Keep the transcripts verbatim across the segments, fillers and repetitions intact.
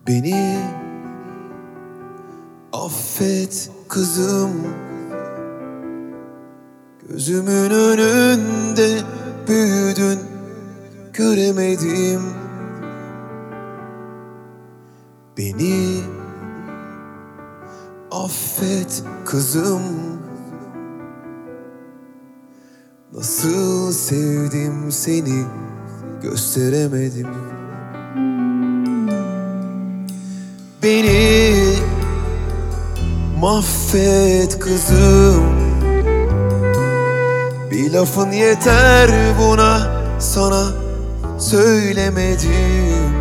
Beni affet kızım, gözümün önünde büyüdün, göremedim. Beni affet kızım, nasıl sevdim seni gösteremedim. Beni mahvet kızım, bir lafın yeter buna, sana söylemedim.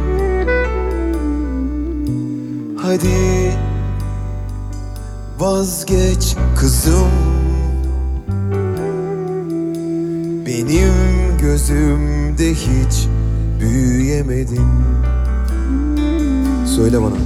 Hadi vazgeç kızım, benim gözümde hiç büyüyemedin. Söyle bana.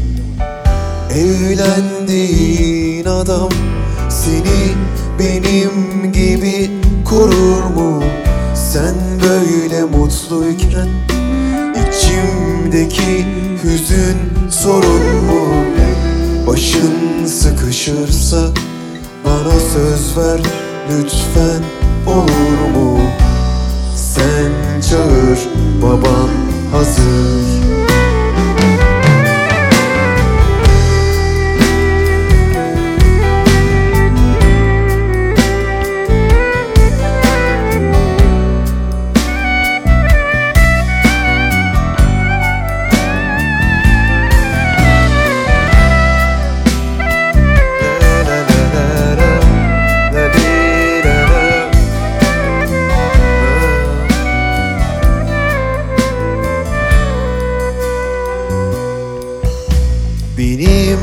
Evlendiğin adam seni benim gibi korur mu? Sen böyle mutluyken içimdeki hüzün sorun mu? Başın sıkışırsa bana söz ver lütfen, olur mu? Sen çağır, baban hazır. Benim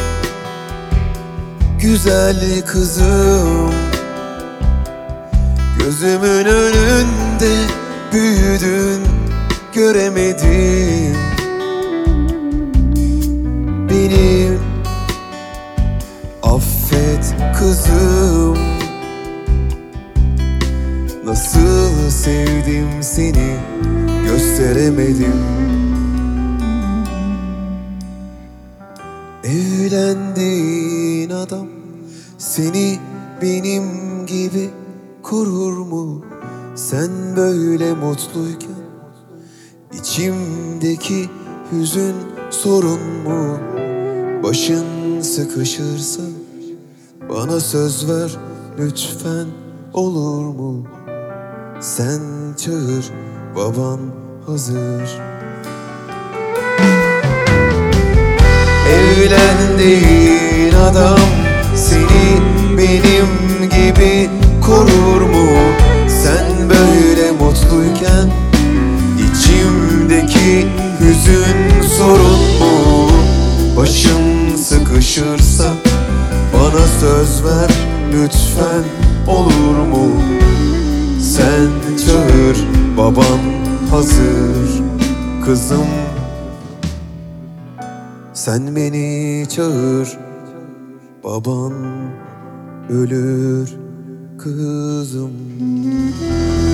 güzel kızım, gözümün önünde büyüdün, göremedim. Benim affet kızım, nasıl sevdim seni gösteremedim. Evlendiğin adam seni benim gibi korur mu? Sen böyle mutluyken içimdeki hüzün sorun mu? Başın sıkışırsa bana söz ver lütfen, olur mu? Sen çağır, baban hazır. Evlendiğin adam seni benim gibi korur mu? Sen böyle mutluyken içimdeki hüzün sorun mu? Başım sıkışırsa bana söz ver lütfen, olur mu? Sen çağır, baban hazır. Kızım, sen beni çağır, baban ölür kızım.